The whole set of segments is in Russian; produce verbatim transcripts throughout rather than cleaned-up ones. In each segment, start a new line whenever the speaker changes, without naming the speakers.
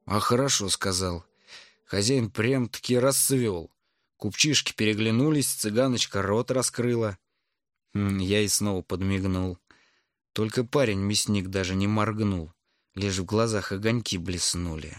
А хорошо сказал. Хозяин прям-таки расцвел. Купчишки переглянулись, цыганочка рот раскрыла. Хм, я и снова подмигнул. Только парень-мясник даже не моргнул. Лишь в глазах огоньки блеснули.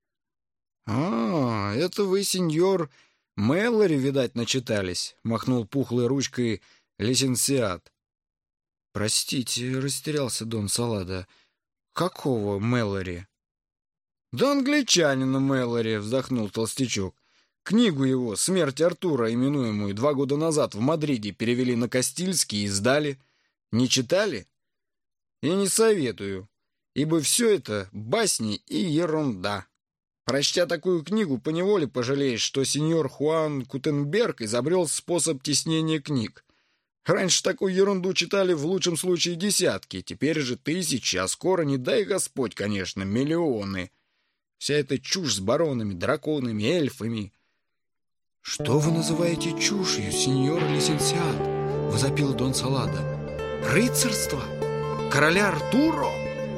«А, это вы, сеньор Мэллори, видать, начитались», — махнул пухлой ручкой лисенциат. «Простите, растерялся Дон Саладо. Какого Мэллори?» «Да англичанина Мэллори», — вздохнул толстячок. «Книгу его «Смерть Артура», именуемую два года назад в Мадриде, перевели на кастильский и издали. Не читали? И не советую, ибо все это басни и ерунда. Прочтя такую книгу, поневоле пожалеешь, что сеньор Хуан Кутенберг изобрел способ теснения книг. Раньше такую ерунду читали в лучшем случае десятки, теперь же тысячи, а скоро, не дай Господь, конечно, миллионы. Вся эта чушь с баронами, драконами, эльфами». «Что вы называете чушью, сеньор лисенциат?» — возопил Дон Саладо. «Рыцарство? Короля Артуро?»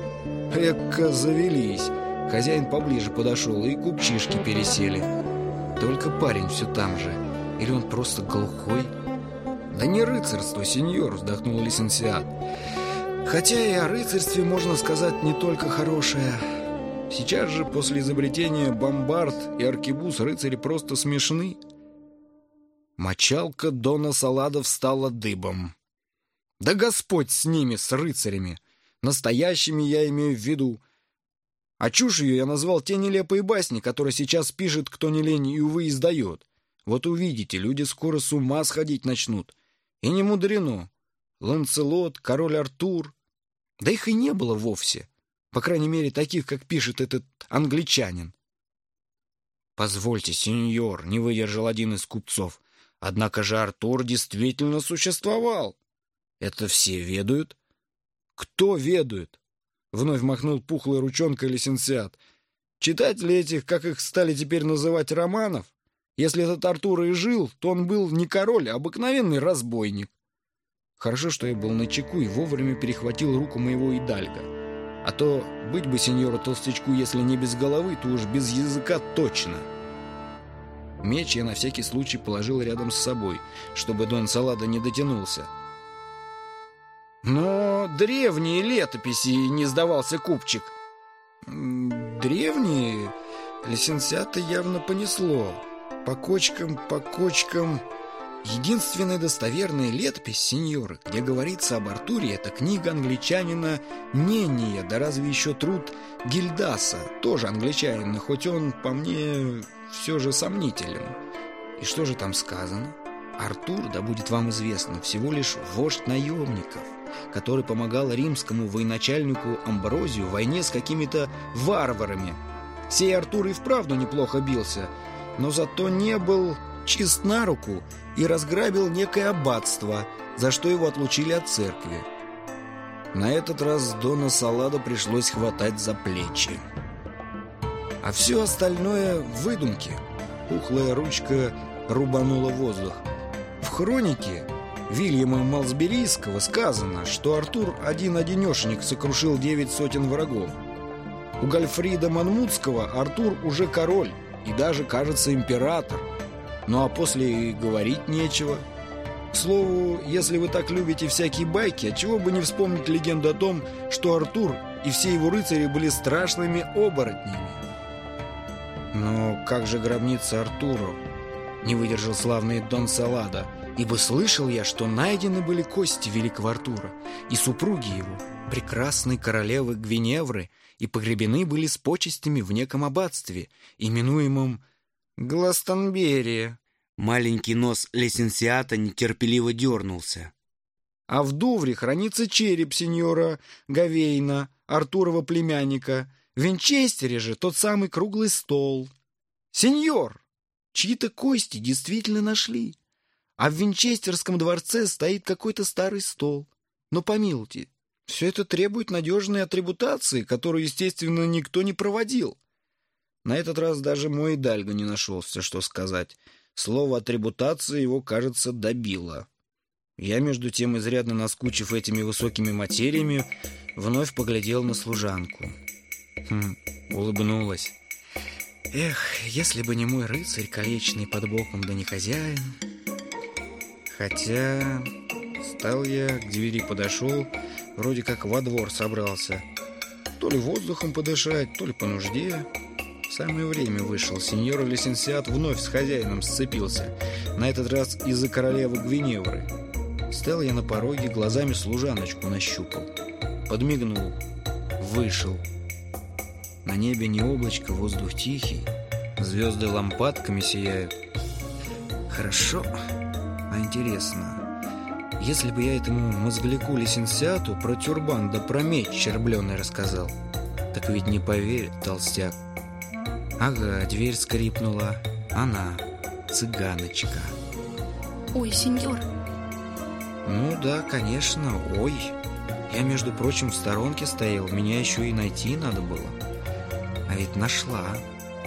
Эка завелись. Хозяин поближе подошел, и купчишки пересели. Только парень все там же. Или он просто глухой? «Да не рыцарство, сеньор», — вздохнул лисенциат. «Хотя и о рыцарстве можно сказать не только хорошее. Сейчас же, после изобретения бомбард и аркебуз, рыцари просто смешны». Мочалка Дона Саладо встала дыбом. «Да Господь с ними, с рыцарями! Настоящими я имею в виду. А чушью я назвал те нелепые басни, которые сейчас пишет кто не лень и, увы, издает. Вот увидите, люди скоро с ума сходить начнут. И не мудрено. Ланцелот, король Артур. Да их и не было вовсе. По крайней мере, таких, как пишет этот англичанин». «Позвольте, сеньор», — не выдержал один из купцов. «Однако же Артур действительно существовал. Это все ведают?» «Кто ведает?» — вновь махнул пухлой ручонкой лисенциат. «Читатели этих, как их стали теперь называть, романов? Если этот Артур и жил, то он был не король, а обыкновенный разбойник». Хорошо, что я был начеку и вовремя перехватил руку моего идальга. А то быть бы сеньору толстячку, если не без головы, то уж без языка точно. Меч я на всякий случай положил рядом с собой, чтобы Дон Саладо не дотянулся. «Но древние летописи», — не сдавался купчик. «Древние?» Лисенциата явно понесло. По кочкам, по кочкам. Единственная достоверная летопись, сеньоры, где говорится об Артуре, это книга англичанина Нения, да разве еще труд Гильдаса, тоже англичанина, хоть он, по мне, все же сомнителен. И что же там сказано? Артур, да будет вам известно, всего лишь вождь наемников, который помогал римскому военачальнику Амброзию в войне с какими-то варварами. Сей Артур и вправду неплохо бился, но зато не был чист на руку и разграбил некое аббатство, за что его отлучили от церкви. На этот раз Дона Саладо пришлось хватать за плечи. А все остальное — выдумки. Пухлая ручка рубанула воздух. В хронике Вильяма Малсберийского сказано, что Артур один-одинешенек сокрушил девять сотен врагов. У Гальфрида Манмутского Артур уже король и даже, кажется, император. Ну а после и говорить нечего. К слову, если вы так любите всякие байки, отчего бы не вспомнить легенду о том, что Артур и все его рыцари были страшными оборотнями. Но как же гробница Артуру? Не выдержал славный Дон Саладо, ибо слышал я, что найдены были кости великого Артура и супруги его, прекрасной королевы Гвиневры, и погребены были с почестями в неком аббатстве, именуемом Гластонберия.
Маленький нос лисенциата нетерпеливо дернулся.
А в Дувре хранится череп сеньора Гавейна, Артурова племянника. В Винчестере же тот самый круглый стол. Сеньор, чьи-то кости действительно нашли. А в Винчестерском дворце стоит какой-то старый стол. Но помилуйте, все это требует надежной атрибутации, которую, естественно, никто не проводил. На этот раз даже мой идальго не нашелся, что сказать. Слово «атрибутация» его, кажется, добило. Я, между тем, изрядно наскучив этими высокими материями, вновь поглядел на служанку. Хм, улыбнулась. Эх, если бы не мой рыцарь колечный под боком, да не хозяин. Хотя встал я, к двери подошел, вроде как во двор собрался. То ли воздухом подышать, то ли по нужде. В самое время вышел. Сеньор Лисенсиат вновь с хозяином сцепился. На этот раз из-за королевы Гвиневры. Стал я на пороге, глазами служаночку нащупал. Подмигнул. Вышел. На небе не облачко, воздух тихий. Звезды лампадками сияют. Хорошо. А интересно, если бы я этому мозгляку Лисенсиату про тюрбан да про меч чербленый рассказал, так ведь не поверит толстяк. Ага, дверь скрипнула. Она, цыганочка.
Ой, сеньор.
Ну да, конечно, ой. Я, между прочим, в сторонке стоял. Меня еще и найти надо было. А ведь нашла.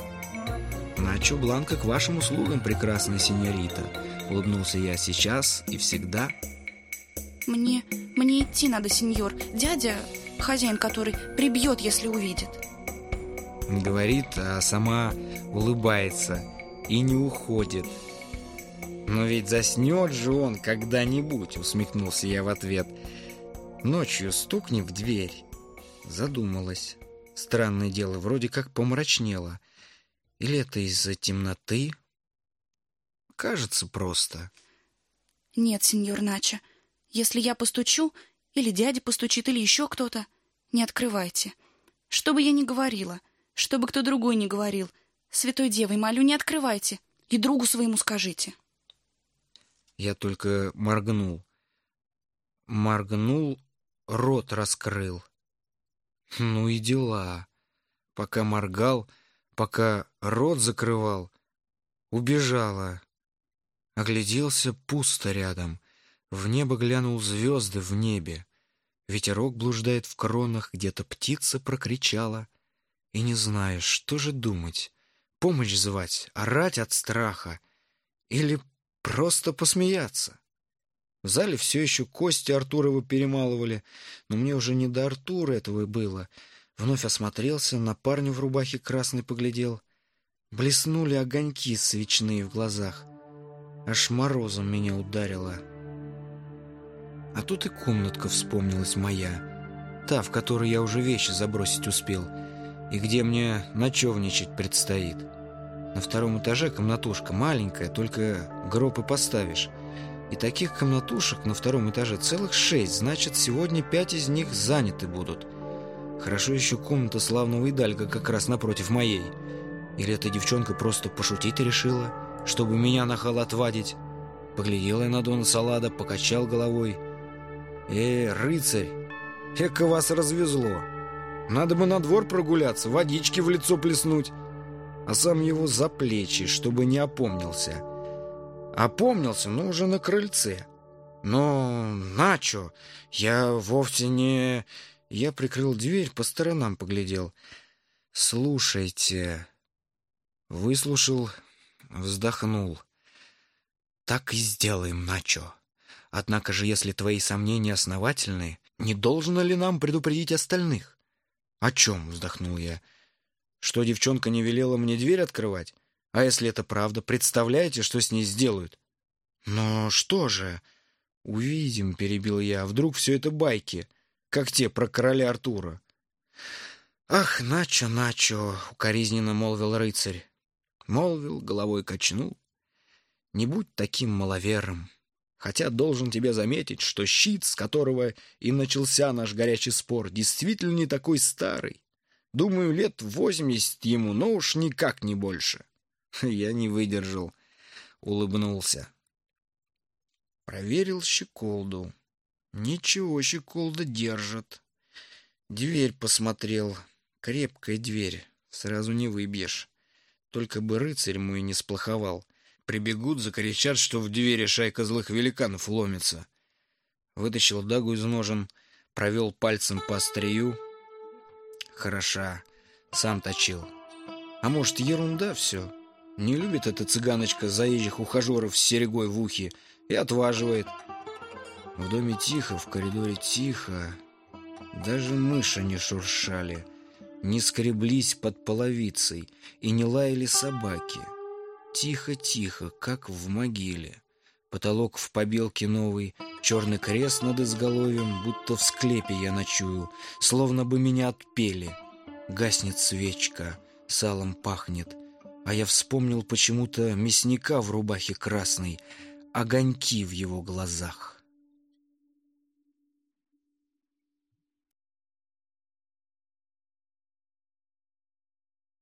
Начо Бланко к вашим услугам, прекрасная сеньорита. Улыбнулся я сейчас и всегда.
Мне, мне идти надо, сеньор. Дядя, хозяин который, прибьет, если увидит.
Говорит, а сама улыбается и не уходит. Но ведь заснет же он когда-нибудь, усмехнулся я в ответ. Ночью стукни в дверь. Задумалась. Странное дело, вроде как помрачнело. Или это из-за темноты? Кажется, просто.
Нет, сеньор Начо. Если я постучу, или дядя постучит, или еще кто-то, не открывайте. Что бы я ни говорила, что бы кто другой ни говорил, святой девой молю, не открывайте. И другу своему скажите.
Я только моргнул. Моргнул, рот раскрыл. Ну и дела. Пока моргал, пока рот закрывал, убежала. Огляделся, пусто рядом. В небо глянул, звезды в небе. Ветерок блуждает в кронах, где-то птица прокричала. И не знаешь, что же думать. Помощь звать, орать от страха. Или просто посмеяться. В зале все еще кости Артурова перемалывали, но мне уже не до Артура этого было. Вновь осмотрелся, на парня в рубахе красной поглядел. Блеснули огоньки свечные в глазах. Аж морозом меня ударило. А тут и комнатка вспомнилась моя, та, в которой я уже вещи забросить успел, и где мне ночевничать предстоит. На втором этаже комнатушка маленькая, только гроб и поставишь. И таких комнатушек на втором этаже целых шесть, значит, сегодня пять из них заняты будут. Хорошо еще комната славного Идальга как раз напротив моей. Или эта девчонка просто пошутить решила, чтобы меня на хал отвадить. Поглядел я на Дона Салада, покачал головой. «Э, рыцарь, эко вас развезло. Надо бы на двор прогуляться, водички в лицо плеснуть». А сам его за плечи, чтобы не опомнился. Опомнился, но уже на крыльце. «Но, Начо, я вовсе не...» Я прикрыл дверь, по сторонам поглядел. «Слушайте...» Выслушал, вздохнул. «Так и сделаем, Начо. Однако же, если твои сомнения основательны, не должно ли нам предупредить остальных?» «О чем?» — вздохнул я. «Что девчонка не велела мне дверь открывать? А если это правда, представляете, что с ней сделают?» «Но что же?» «Увидим», — перебил я. «Вдруг все это байки, как те про короля Артура». «Ах, Начо, Начо!» — укоризненно молвил рыцарь. Молвил, головой качнул. «Не будь таким маловерным. Хотя должен тебе заметить, что щит, с которого и начался наш горячий спор, действительно не такой старый. Думаю, лет восемьдесят ему, но уж никак не больше». Я не выдержал, улыбнулся. Проверил щеколду. Ничего, щеколда держит. Дверь посмотрел. Крепкая дверь, сразу не выбьешь. Только бы рыцарь мой не сплоховал. Прибегут, закричат, что в двери шайка злых великанов ломится. Вытащил дагу из ножен, провел пальцем по острию. Хороша, сам точил. А может, ерунда все? Не любит эта цыганочка заезжих ухажеров с серегой в ухе и отваживает. В доме тихо, в коридоре тихо. Даже мыши не шуршали. Не скреблись под половицей и не лаяли собаки. Тихо-тихо, как в могиле. Потолок в побелке новый, черный крест над изголовьем, будто в склепе я ночую, словно бы меня отпели. Гаснет свечка, салом пахнет, а я вспомнил почему-то мясника в рубахе красной, огоньки в его глазах.